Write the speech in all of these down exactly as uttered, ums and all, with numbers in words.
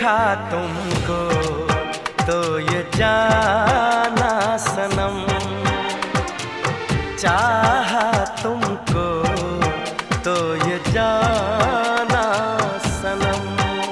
देखा तुमको तो ये जाना सनम, चाहा तुमको तो ये जाना सनम।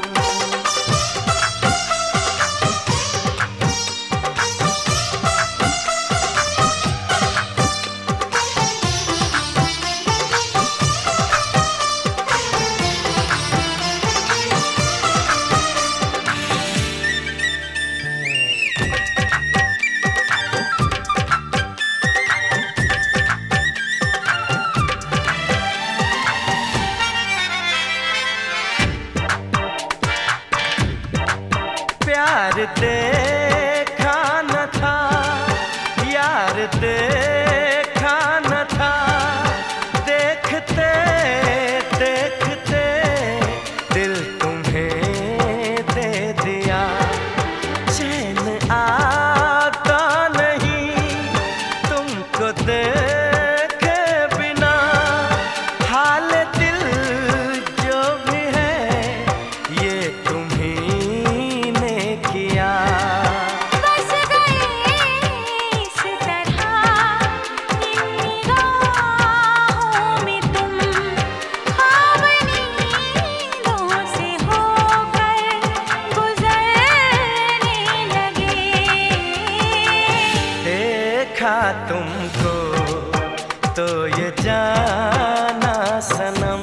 प्यार देखा न था यार, देखा न था, देखते देखते दिल तुम्हें दे दिया। चैन आता नहीं तुमको देखे बिना, हाल दिल जो भी है ये तुम्ही किया। बस गए इस तरह इन निगाहों में तुम, ख्वाब नींदों से होकर गुजरने लगे। देखा तुमको तो ये जाना सनम,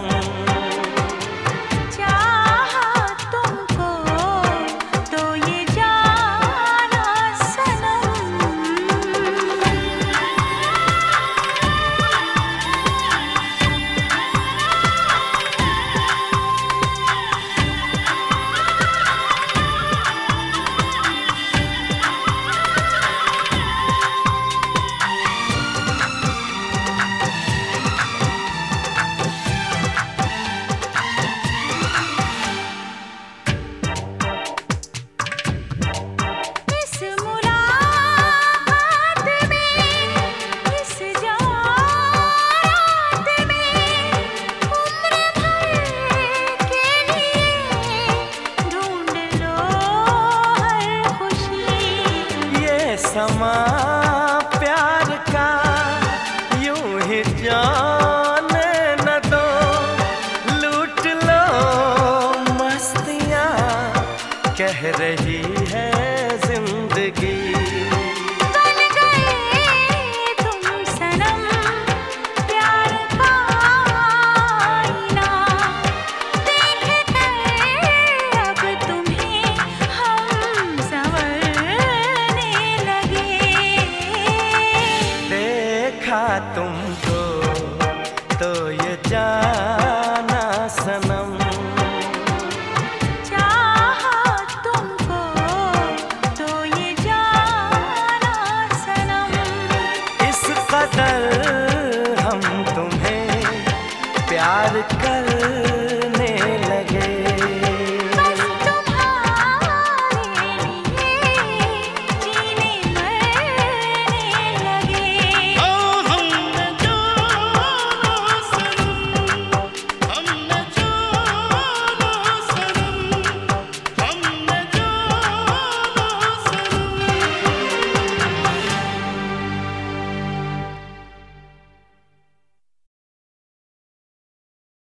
समा प्यार का यूं ही जाने न दो, लूट लो मस्तियाँ कह रही